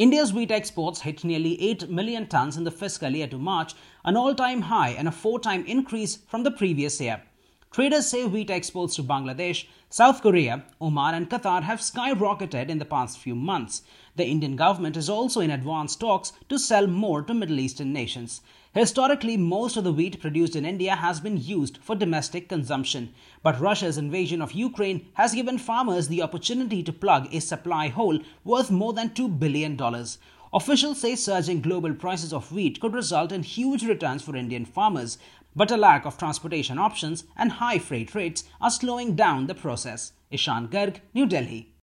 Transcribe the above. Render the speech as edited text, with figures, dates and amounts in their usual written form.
India's wheat exports hit nearly 8 million tons in the fiscal year to March, an all-time high and a four-time increase from the previous year. Traders say wheat exports to Bangladesh, South Korea, Oman and Qatar have skyrocketed in the past few months. The Indian government is also in advanced talks to sell more to Middle Eastern nations. Historically, most of the wheat produced in India has been used for domestic consumption. But Russia's invasion of Ukraine has given farmers the opportunity to plug a supply hole worth more than $2 billion. Officials say surging global prices of wheat could result in huge returns for Indian farmers, but a lack of transportation options and high freight rates are slowing down the process. Ishan Garg, New Delhi.